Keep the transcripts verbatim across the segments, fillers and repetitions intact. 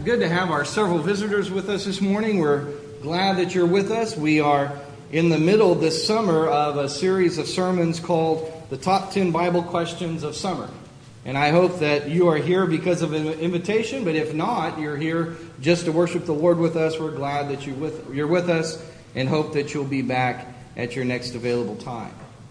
good to have our several visitors with us this morning. We're glad that you're with us. We are in the middle this summer of a series of sermons called The Top ten Bible Questions of Summer. And I hope that you are here because of an invitation, but if not, you're here just to worship the Lord with us. We're glad that you're with, you're with us and hope that you'll be back at your next available time.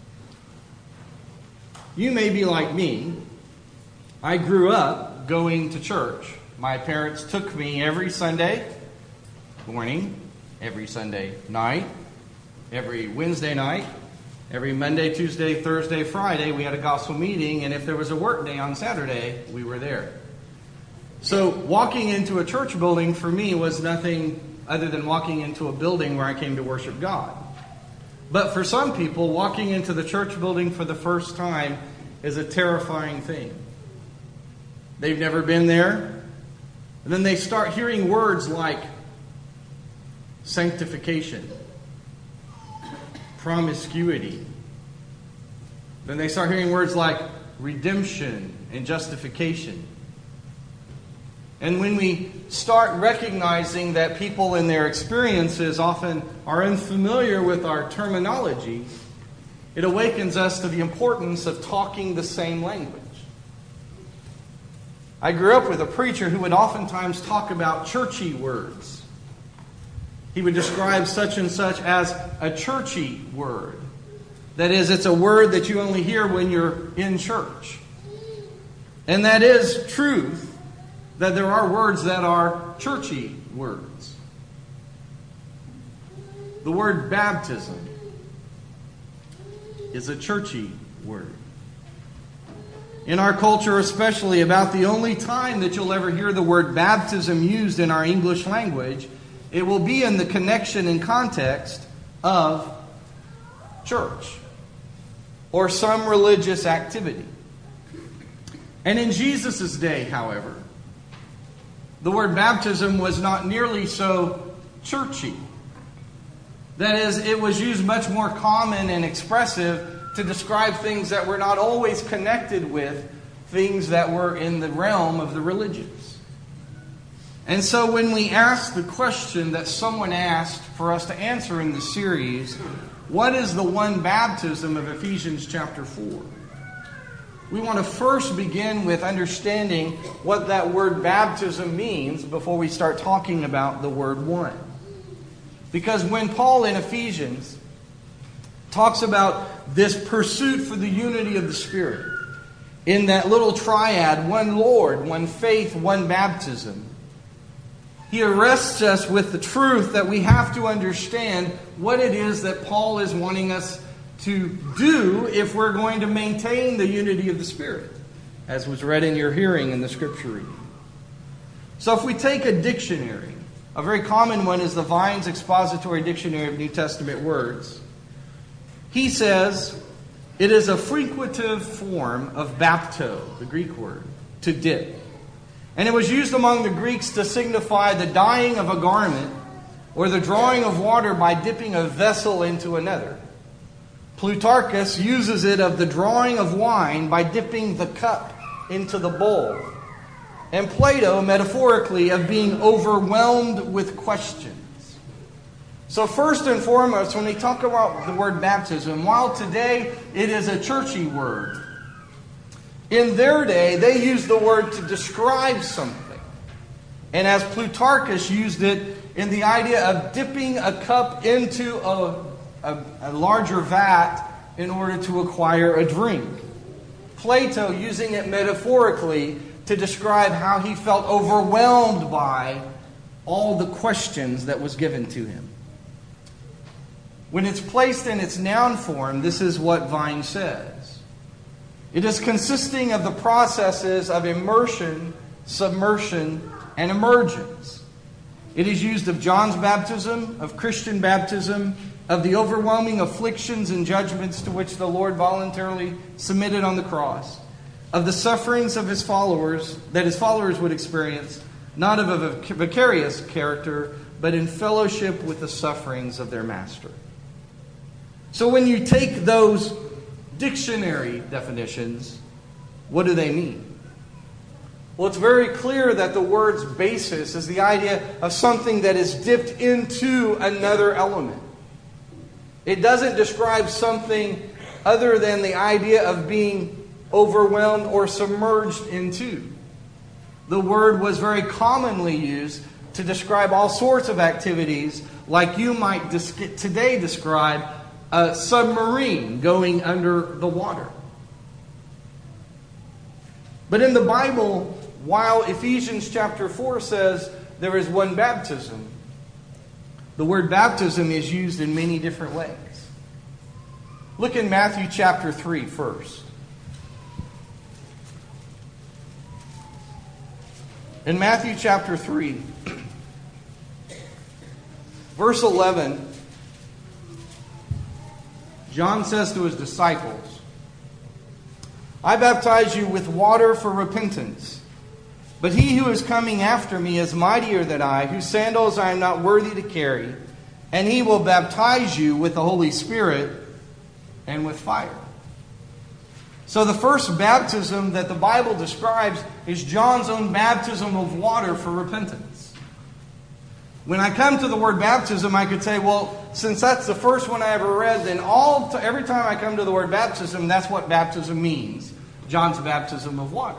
You may be like me. I grew up going to church. My parents took me every Sunday morning, every Sunday night, every Wednesday night, every Monday, Tuesday, Thursday, Friday. We had a gospel meeting, and if there was a work day on Saturday, we were there. So walking into a church building for me was nothing other than walking into a building where I came to worship God. But for some people, walking into the church building for the first time is a terrifying thing. They've never been there. And then they start hearing words like sanctification, promiscuity. Then they start hearing words like redemption and justification. And when we start recognizing that people in their experiences often are unfamiliar with our terminology, it awakens us to the importance of talking the same language. I grew up with a preacher who would oftentimes talk about churchy words. He would describe such and such as a churchy word. That is, it's a word that you only hear when you're in church. And that is truth, that there are words that are churchy words. The word baptism is a churchy word. In our culture especially, about the only time that you'll ever hear the word baptism used in our English language, it will be in the connection and context of church or some religious activity. And in Jesus' day, however, the word baptism was not nearly so churchy. That is, it was used much more common and expressive to describe things that were not always connected with things that were in the realm of the religious. And so when we ask the question that someone asked for us to answer in the series, what is the one baptism of Ephesians chapter four? We want to first begin with understanding what that word baptism means before we start talking about the word one. Because when Paul in Ephesians talks about this pursuit for the unity of the Spirit, in that little triad, one Lord, one faith, one baptism, he arrests us with the truth that we have to understand what it is that Paul is wanting us to do if we're going to maintain the unity of the Spirit, as was read in your hearing in the scripture reading. So if we take a dictionary, a very common one is the Vine's Expository Dictionary of New Testament Words. He says, it is a frequentive form of bapto, the Greek word, to dip. And it was used among the Greeks to signify the dyeing of a garment or the drawing of water by dipping a vessel into another. Plutarchus uses it of the drawing of wine by dipping the cup into the bowl. And Plato, metaphorically, of being overwhelmed with questions. So first and foremost, when we talk about the word baptism, while today it is a churchy word, in their day they used the word to describe something. And as Plutarchus used it in the idea of dipping a cup into a, a, a larger vat in order to acquire a drink. Plato using it metaphorically to describe how he felt overwhelmed by all the questions that was given to him. When it's placed in its noun form, this is what Vine says. It is consisting of the processes of immersion, submersion, and emergence. It is used of John's baptism, of Christian baptism, of the overwhelming afflictions and judgments to which the Lord voluntarily submitted on the cross, of the sufferings of his followers, that his followers would experience, not of a vicarious character, but in fellowship with the sufferings of their master. So when you take those dictionary definitions, what do they mean? Well, it's very clear that the word's basis is the idea of something that is dipped into another element. It doesn't describe something other than the idea of being overwhelmed or submerged into. The word was very commonly used to describe all sorts of activities, like you might today describe a submarine going under the water. But in the Bible, while Ephesians chapter four says there is one baptism, the word baptism is used in many different ways. Look in Matthew chapter three first. In Matthew chapter three, verse eleven, John says to his disciples, I baptize you with water for repentance. But he who is coming after me is mightier than I, whose sandals I am not worthy to carry, and he will baptize you with the Holy Spirit and with fire. So the first baptism that the Bible describes is John's own baptism of water for repentance. When I come to the word baptism, I could say, well, since that's the first one I ever read, then all to, every time I come to the word baptism, that's what baptism means. John's baptism of water.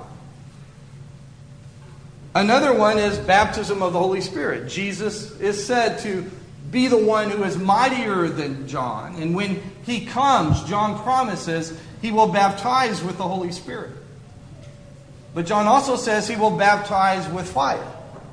Another one is baptism of the Holy Spirit. Jesus is said to be the one who is mightier than John. And when he comes, John promises he will baptize with the Holy Spirit. But John also says he will baptize with fire.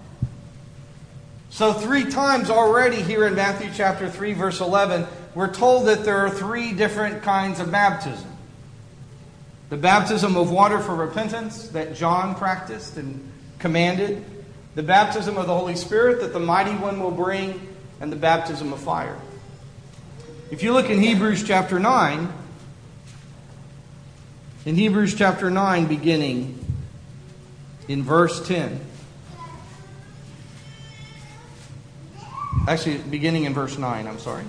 So three times already here in Matthew chapter three, verse eleven, we're told that there are three different kinds of baptism. The baptism of water for repentance that John practiced and commanded, the baptism of the Holy Spirit that the mighty one will bring, and the baptism of fire. If you look in Hebrews chapter nine, in Hebrews chapter nine, beginning in verse ten. Actually, beginning in verse nine, I'm sorry.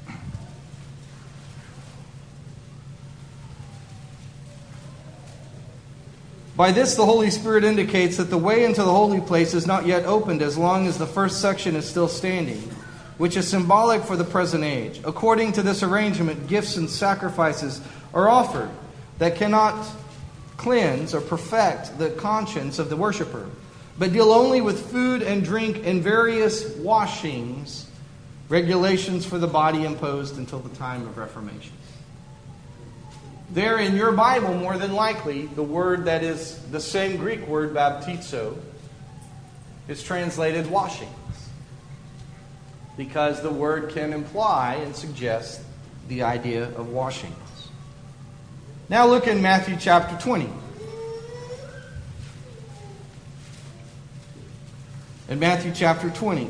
By this, the Holy Spirit indicates that the way into the holy place is not yet opened as long as the first section is still standing, which is symbolic for the present age. According to this arrangement, gifts and sacrifices are offered that cannot cleanse or perfect the conscience of the worshiper, but deal only with food and drink and various washings, regulations for the body imposed until the time of Reformation. There in your Bible, more than likely, the word that is the same Greek word, baptizo, is translated washings, because the word can imply and suggest the idea of washings. Now look in Matthew chapter twenty. In Matthew chapter twenty.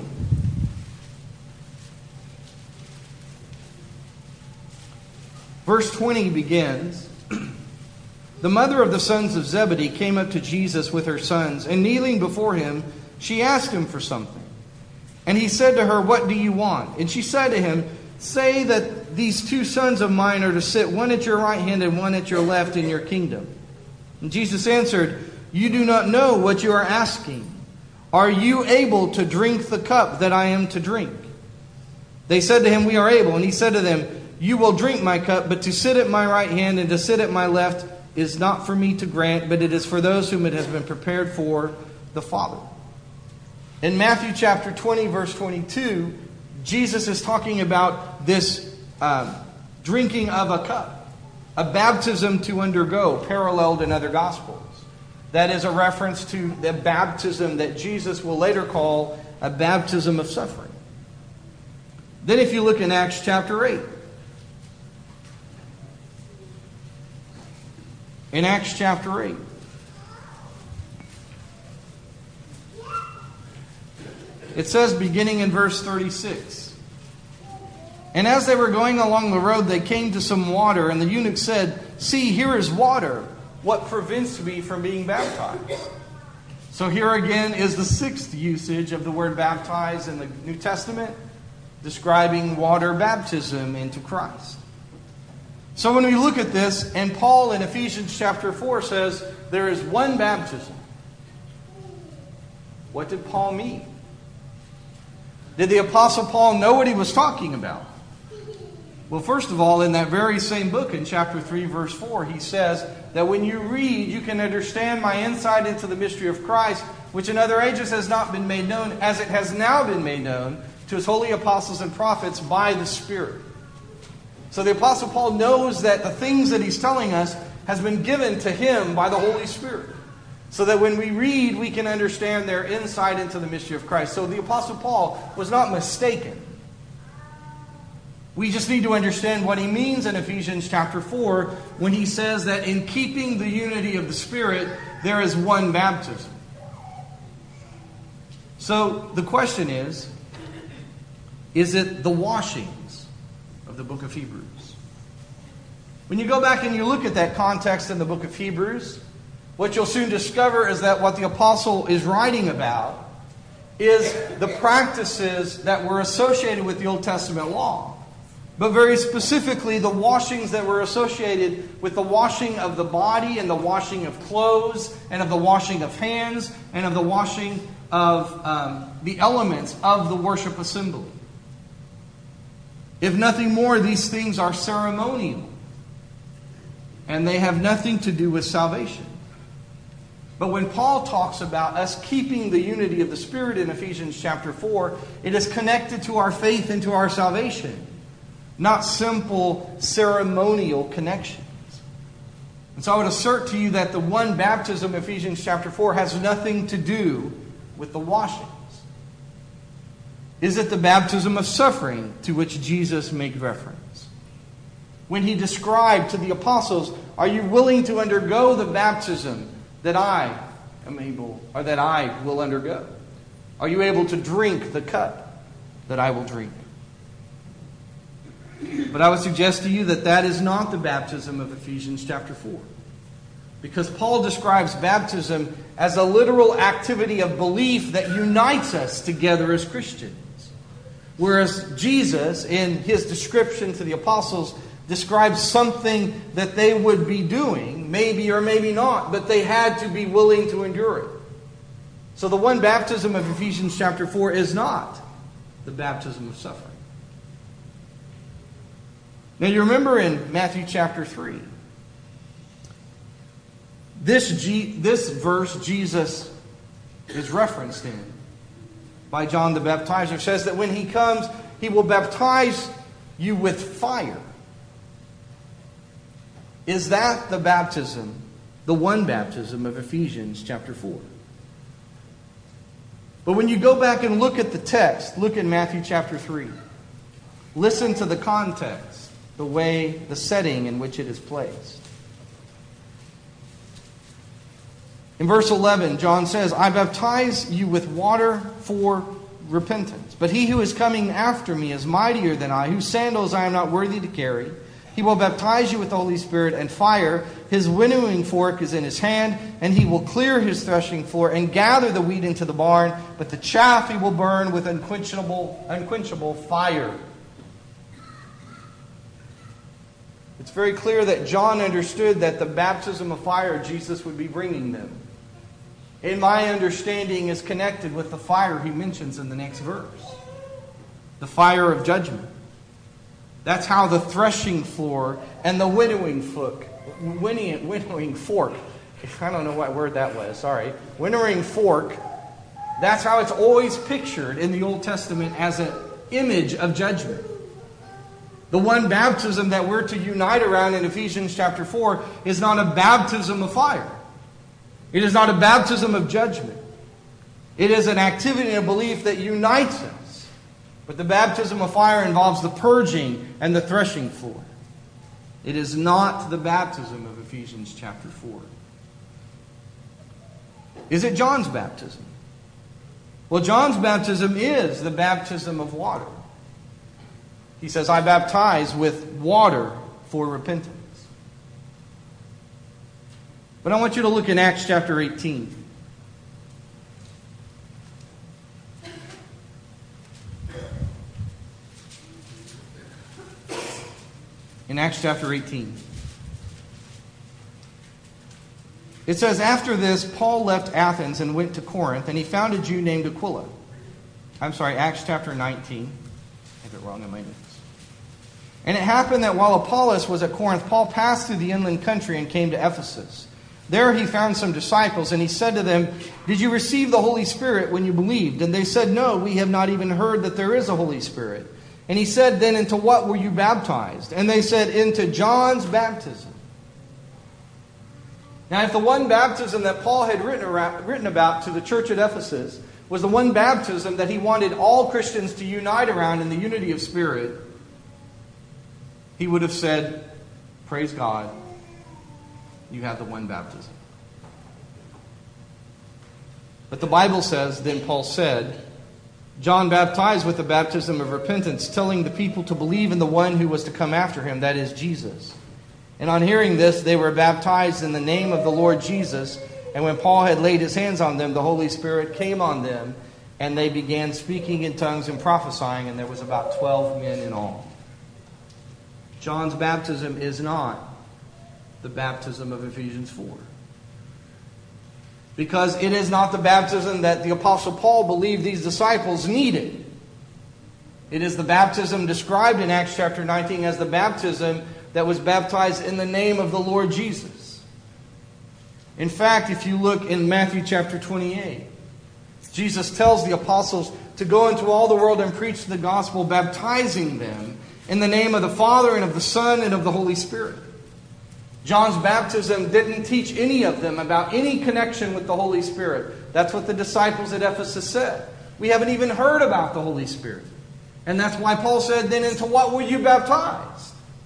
Verse twenty begins, The mother of the sons of Zebedee came up to Jesus with her sons, and kneeling before him, she asked him for something. And he said to her, What do you want? And she said to him, Say that these two sons of mine are to sit, one at your right hand and one at your left in your kingdom. And Jesus answered, You do not know what you are asking. Are you able to drink the cup that I am to drink? They said to him, We are able. And he said to them, You will drink my cup, but to sit at my right hand and to sit at my left is not for me to grant, but it is for those whom it has been prepared for the Father. In Matthew chapter twenty, verse twenty-two, Jesus is talking about this um, drinking of a cup, a baptism to undergo, paralleled in other Gospels. That is a reference to the baptism that Jesus will later call a baptism of suffering. Then if you look in Acts chapter eight, in Acts chapter eight, it says, beginning in verse thirty-six, And as they were going along the road, they came to some water, and the eunuch said, See, here is water. What prevents me from being baptized? So here again is the sixth usage of the word baptize in the New Testament, describing water baptism into Christ. So when we look at this, and Paul in Ephesians chapter four says, there is one baptism. What did Paul mean? Did the Apostle Paul know what he was talking about? Well, first of all, in that very same book, in chapter three, verse four, he says that when you read, you can understand my insight into the mystery of Christ, which in other ages has not been made known, as it has now been made known to his holy apostles and prophets by the Spirit. So the Apostle Paul knows that the things that he's telling us has been given to him by the Holy Spirit. So that when we read, we can understand their insight into the mystery of Christ. So the Apostle Paul was not mistaken. We just need to understand what he means in Ephesians chapter four when he says that in keeping the unity of the Spirit, there is one baptism. So the question is, is it the washings of the book of Hebrews? When you go back and you look at that context in the book of Hebrews, what you'll soon discover is that what the apostle is writing about is the practices that were associated with the Old Testament law. But very specifically, the washings that were associated with the washing of the body and the washing of clothes and of the washing of hands and of the washing of um, the elements of the worship assembly. If nothing more, these things are ceremonial. And they have nothing to do with salvation. But when Paul talks about us keeping the unity of the Spirit in Ephesians chapter four, it is connected to our faith and to our salvation. Not simple ceremonial connections. And so I would assert to you that the one baptism, Ephesians chapter four, has nothing to do with the washings. Is it the baptism of suffering to which Jesus made reference? When he described to the apostles, are you willing to undergo the baptism that I am able, or that I will undergo? Are you able to drink the cup that I will drink? But I would suggest to you that that is not the baptism of Ephesians chapter four. Because Paul describes baptism as a literal activity of belief that unites us together as Christians. Whereas Jesus, in his description to the apostles, describes something that they would be doing, maybe or maybe not, but they had to be willing to endure it. So the one baptism of Ephesians chapter four is not the baptism of suffering. Now you remember in Matthew chapter three, this, G, this verse Jesus is referenced in by John the Baptizer says that when he comes, he will baptize you with fire. Is that the baptism, the one baptism of Ephesians chapter four? But when you go back and look at the text, look in Matthew chapter three. Listen to the context, the way, the setting in which it is placed. In verse eleven, John says, I baptize you with water for repentance. But he who is coming after me is mightier than I, whose sandals I am not worthy to carry. He will baptize you with the Holy Spirit and fire. His winnowing fork is in his hand, and he will clear his threshing floor and gather the wheat into the barn, but the chaff he will burn with unquenchable, unquenchable fire. It's very clear that John understood that the baptism of fire Jesus would be bringing them, in my understanding, is connected with the fire he mentions in the next verse. The fire of judgment. That's how the threshing floor and the winnowing fork, winnowing, winnowing fork, I don't know what word that was, sorry. Winnowing fork, that's how it's always pictured in the Old Testament as an image of judgment. The one baptism that we're to unite around in Ephesians chapter four is not a baptism of fire. It is not a baptism of judgment. It is an activity and a belief that unites us. But the baptism of fire involves the purging and the threshing floor. It is not the baptism of Ephesians chapter four. Is it John's baptism? Well, John's baptism is the baptism of water. He says, I baptize with water for repentance. But I want you to look in Acts chapter eighteen. In Acts chapter eighteen. It says, after this, Paul left Athens and went to Corinth, and he found a Jew named Aquila. I'm sorry, Acts chapter nineteen. I have it wrong in my notes. And it happened that while Apollos was at Corinth, Paul passed through the inland country and came to Ephesus. There he found some disciples, and he said to them, "Did you receive the Holy Spirit when you believed?" And they said, "No, we have not even heard that there is a Holy Spirit." And he said, "Then into what were you baptized?" And they said, "Into John's baptism." Now, if the one baptism that Paul had written, around, written about to the church at Ephesus was the one baptism that he wanted all Christians to unite around in the unity of spirit, he would have said, "Praise God, you have the one baptism." But the Bible says, then Paul said, "John baptized with the baptism of repentance, telling the people to believe in the one who was to come after him, that is Jesus. And on hearing this, they were baptized in the name of the Lord Jesus. And when Paul had laid his hands on them, the Holy Spirit came on them, and they began speaking in tongues and prophesying, and there was about twelve men in all." John's baptism is not the baptism of Ephesians four. Because it is not the baptism that the Apostle Paul believed these disciples needed. It is the baptism described in Acts chapter nineteen as the baptism that was baptized in the name of the Lord Jesus. In fact, if you look in Matthew chapter twenty-eight, Jesus tells the apostles to go into all the world and preach the gospel, baptizing them in the name of the Father and of the Son and of the Holy Spirit. John's baptism didn't teach any of them about any connection with the Holy Spirit. That's what the disciples at Ephesus said. We haven't even heard about the Holy Spirit. And that's why Paul said, "Then into what were you baptized?"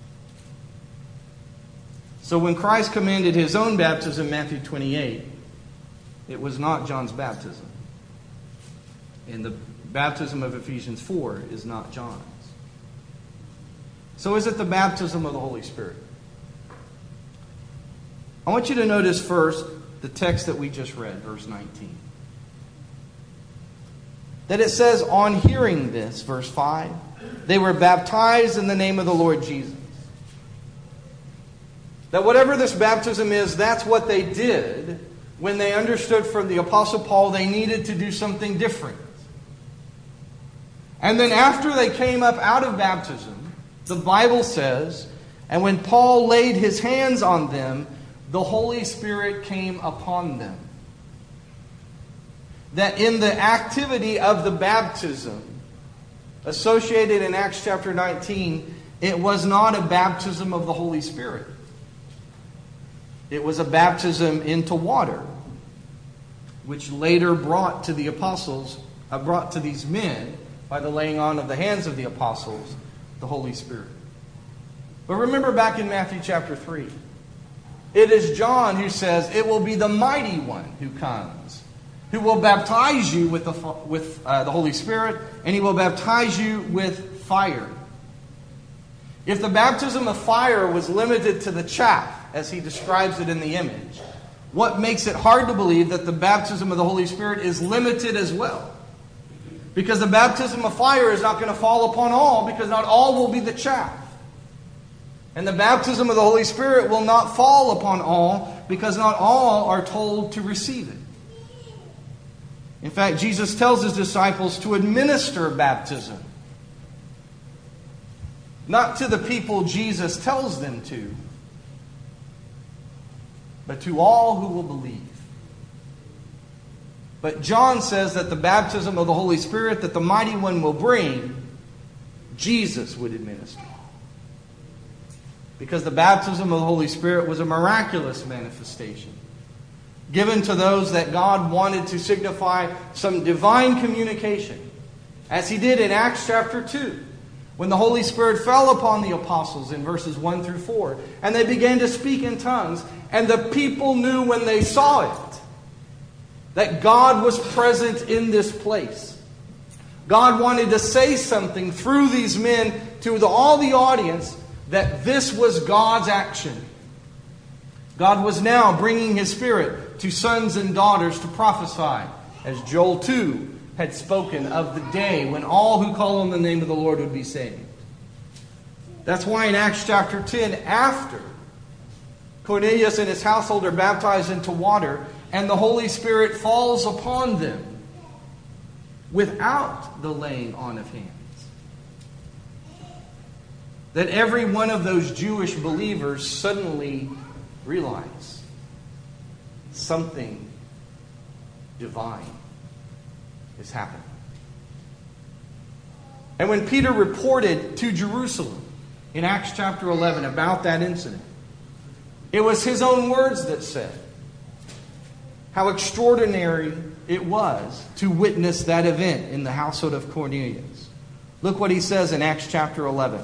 So when Christ commanded his own baptism, Matthew twenty-eight, it was not John's baptism. And the baptism of Ephesians four is not John's. So is it the baptism of the Holy Spirit? I want you to notice first the text that we just read, verse nineteen. That it says, on hearing this, verse five, they were baptized in the name of the Lord Jesus. That whatever this baptism is, that's what they did when they understood from the Apostle Paul they needed to do something different. And then after they came up out of baptism, the Bible says, and when Paul laid his hands on them, the Holy Spirit came upon them. That in the activity of the baptism associated in Acts chapter nineteen, it was not a baptism of the Holy Spirit. It was a baptism into water, which later brought to the apostles, uh, brought to these men, by the laying on of the hands of the apostles, the Holy Spirit. But remember back in Matthew chapter three, it is John who says, "It will be the mighty one who comes, who will baptize you with the, with, uh, the Holy Spirit, and he will baptize you with fire." If the baptism of fire was limited to the chaff, as he describes it in the image, what makes it hard to believe that the baptism of the Holy Spirit is limited as well? Because the baptism of fire is not going to fall upon all, because not all will be the chaff. And the baptism of the Holy Spirit will not fall upon all, because not all are told to receive it. In fact, Jesus tells his disciples to administer baptism. Not to the people Jesus tells them to, but to all who will believe. But John says that the baptism of the Holy Spirit that the Mighty One will bring, Jesus would administer. Because the baptism of the Holy Spirit was a miraculous manifestation given to those that God wanted to signify some divine communication, as he did in Acts chapter two, when the Holy Spirit fell upon the apostles in verses one through four, and they began to speak in tongues, and the people knew when they saw it that God was present in this place. God wanted to say something through these men to the, all the audience, that this was God's action. God was now bringing his Spirit to sons and daughters to prophesy, as Joel two had spoken of the day when all who call on the name of the Lord would be saved. That's why in Acts chapter ten, after Cornelius and his household are baptized into water, and the Holy Spirit falls upon them without the laying on of hands. That every one of those Jewish believers suddenly realize something divine is happening. And when Peter reported to Jerusalem in Acts chapter eleven about that incident, it was his own words that said how extraordinary it was to witness that event in the household of Cornelius. Look what he says in Acts chapter eleven.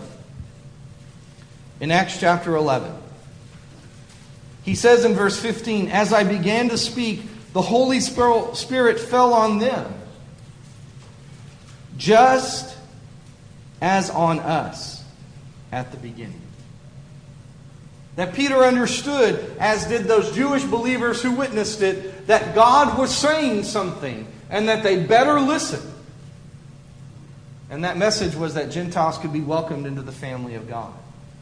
In Acts chapter eleven, he says in verse fifteen, "As I began to speak, the Holy Spirit fell on them, just as on us at the beginning." That Peter understood, as did those Jewish believers who witnessed it, that God was saying something and that they better listen. And that message was that Gentiles could be welcomed into the family of God.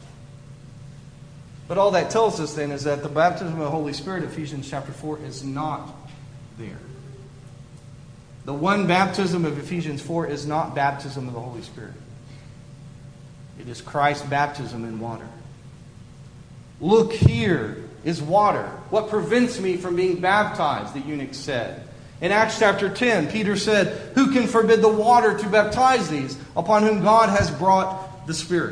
But all that tells us then is that the baptism of the Holy Spirit, Ephesians chapter four, is not there. The one baptism of Ephesians four is not baptism of the Holy Spirit. It is Christ's baptism in water. "Look, here is water. What prevents me from being baptized?" the eunuch said. In Acts chapter ten, Peter said, "Who can forbid the water to baptize these, upon whom God has brought the Spirit?"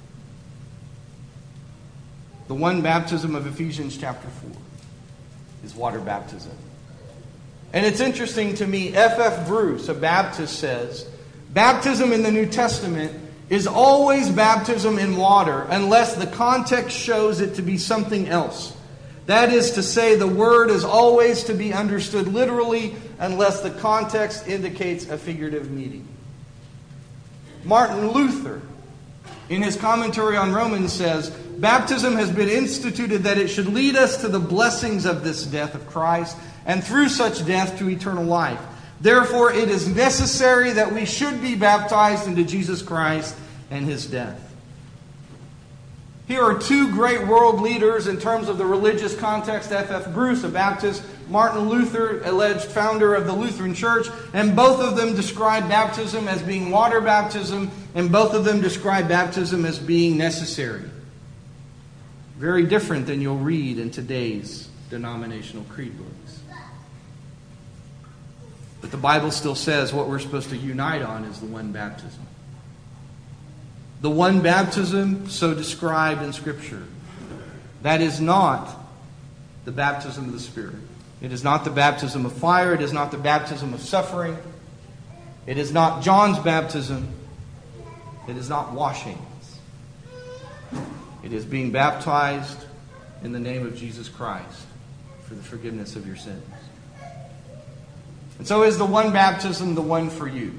The one baptism of Ephesians chapter four is water baptism. And it's interesting to me, F F Bruce, a Baptist, says, baptism in the New Testament is always baptism in water unless the context shows it to be something else. That is to say, the word is always to be understood literally unless the context indicates a figurative meaning. Martin Luther, in his commentary on Romans, says, "Baptism has been instituted that it should lead us to the blessings of this death of Christ, and through such death to eternal life. Therefore, it is necessary that we should be baptized into Jesus Christ and His death." Here are two great world leaders in terms of the religious context. F F Bruce, a Baptist, Martin Luther, alleged founder of the Lutheran Church, and both of them describe baptism as being water baptism, and both of them describe baptism as being necessary. Very different than you'll read in today's denominational creed books. But the Bible still says what we're supposed to unite on is the one baptism. The one baptism so described in Scripture. That is not the baptism of the Spirit. It is not the baptism of fire. It is not the baptism of suffering. It is not John's baptism. It is not washings. It is being baptized in the name of Jesus Christ for the forgiveness of your sins. And so is the one baptism the one for you?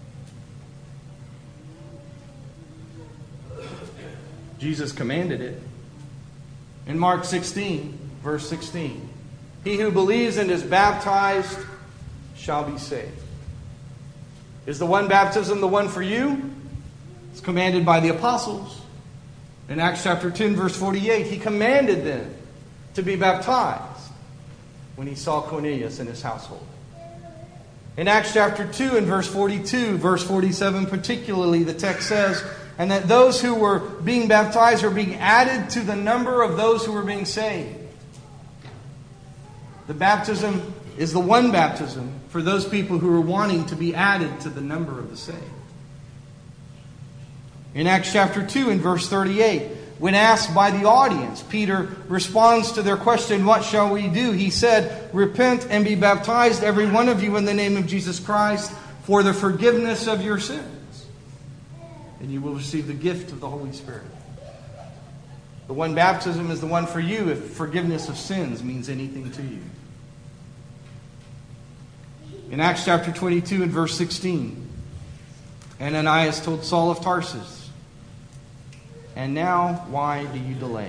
Jesus commanded it. In Mark sixteen, verse sixteen, "He who believes and is baptized shall be saved." Is the one baptism the one for you? It's commanded by the apostles. In Acts chapter ten, verse forty-eight, He commanded them to be baptized when He saw Cornelius and his household. In Acts chapter two and verse forty-two, verse forty-seven particularly, the text says, "And that those who were being baptized are being added to the number of those who were being saved." The baptism is the one baptism for those people who are wanting to be added to the number of the saved. In Acts chapter two and verse thirty-eight, when asked by the audience, Peter responds to their question, "What shall we do?" He said, "Repent and be baptized, every one of you, in the name of Jesus Christ, for the forgiveness of your sins, and you will receive the gift of the Holy Spirit." The one baptism is the one for you if forgiveness of sins means anything to you. In Acts chapter twenty-two and verse sixteen, Ananias told Saul of Tarsus, "And now, why do you delay?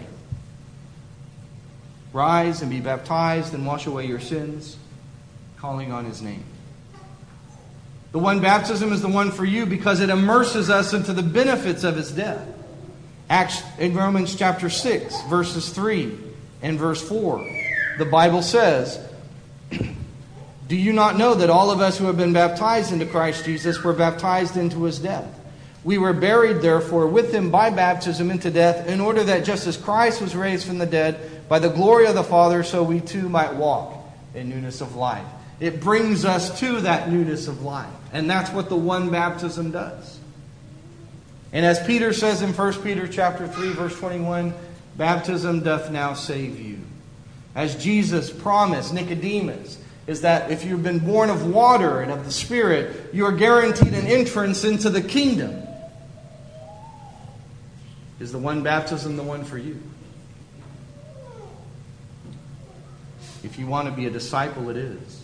Rise and be baptized and wash away your sins, calling on His name." The one baptism is the one for you because it immerses us into the benefits of His death. Acts in Romans chapter six, verses three and verse four. The Bible says, "Do you not know that all of us who have been baptized into Christ Jesus were baptized into his death? We were buried, therefore, with him by baptism into death, in order that just as Christ was raised from the dead by the glory of the Father, so we too might walk in newness of life." It brings us to that newness of life. And that's what the one baptism does. And as Peter says in First Peter chapter three, verse twenty-one, baptism doth now save you. As Jesus promised Nicodemus, is that if you've been born of water and of the Spirit, you are guaranteed an entrance into the kingdom. Is the one baptism the one for you? If you want to be a disciple, it is.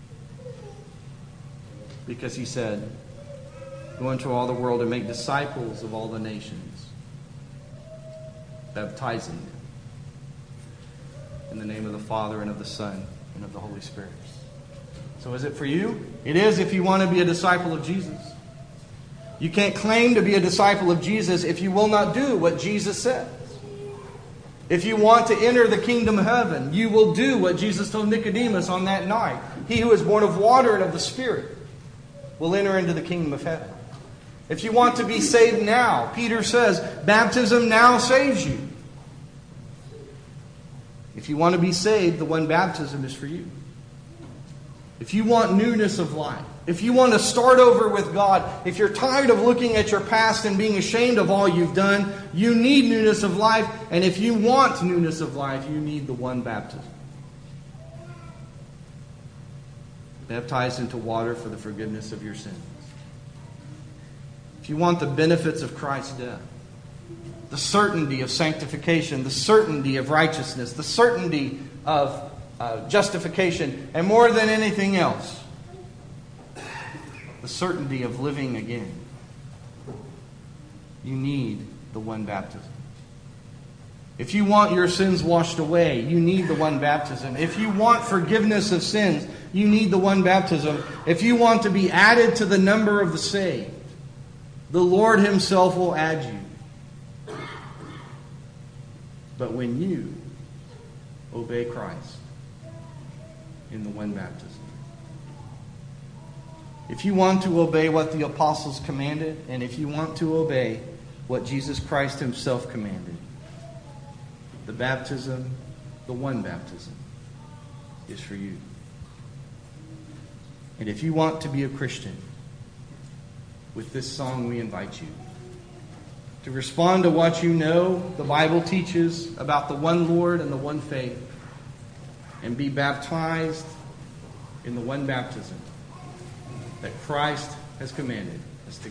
Because he said, "Go into all the world and make disciples of all the nations, baptizing them in the name of the Father and of the Son and of the Holy Spirit." So is it for you? It is if you want to be a disciple of Jesus. You can't claim to be a disciple of Jesus if you will not do what Jesus says. If you want to enter the kingdom of heaven, you will do what Jesus told Nicodemus on that night. He who is born of water and of the Spirit will enter into the kingdom of heaven. If you want to be saved now, Peter says, baptism now saves you. If you want to be saved, the one baptism is for you. If you want newness of life, if you want to start over with God, if you're tired of looking at your past and being ashamed of all you've done, you need newness of life. And if you want newness of life, you need the one baptism. Baptized into water for the forgiveness of your sins. If you want the benefits of Christ's death, the certainty of sanctification, the certainty of righteousness, the certainty of uh, justification, and more than anything else, the certainty of living again, you need the one baptism. If you want your sins washed away, you need the one baptism. If you want forgiveness of sins, you need the one baptism. If you want to be added to the number of the saved, the Lord himself will add you. But when you obey Christ in the one baptism. If you want to obey what the apostles commanded, and if you want to obey what Jesus Christ himself commanded, the baptism, the one baptism, is for you. And if you want to be a Christian, with this song we invite you to respond to what you know the Bible teaches about the one Lord and the one faith, and be baptized in the one baptism that Christ has commanded us to